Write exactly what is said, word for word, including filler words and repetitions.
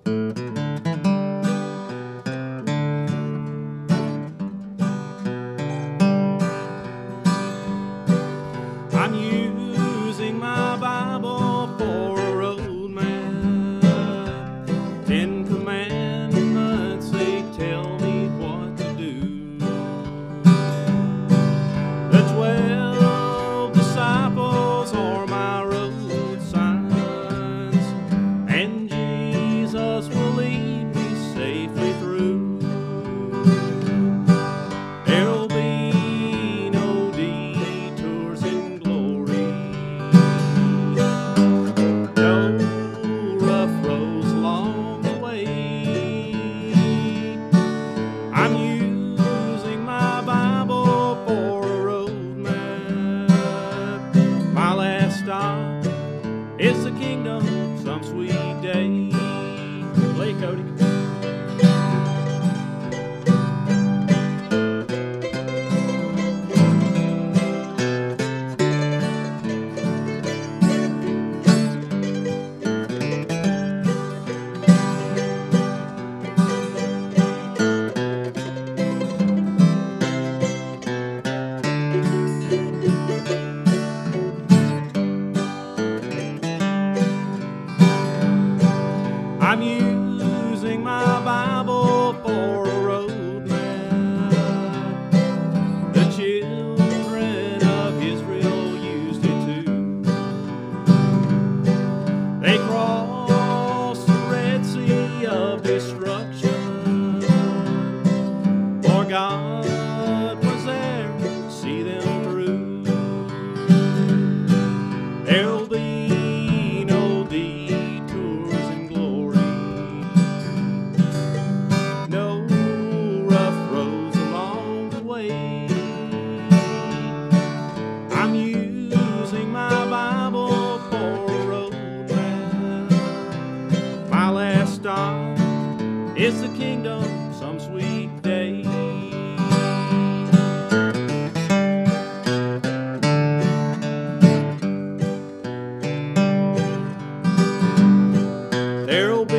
I'm using my Bible for a road map. Ten commandments, they tell me what to do. The twelve disciples are my road signs, and Jesus will lead me safely through. There'll be no detours in glory, no rough roads along the way. I'm using my Bible for a road map. My last stop is the kingdom some sweet day. Play, Cody. I'm using my Bible for a road map. The children of Israel used it too. They crossed the Red Sea of destruction, for God was there to see them through. There'll be no detours in glory, no rough roads along the way. I'm using my Bible for a road map. My last stop is the kingdom some sweet day. There'll be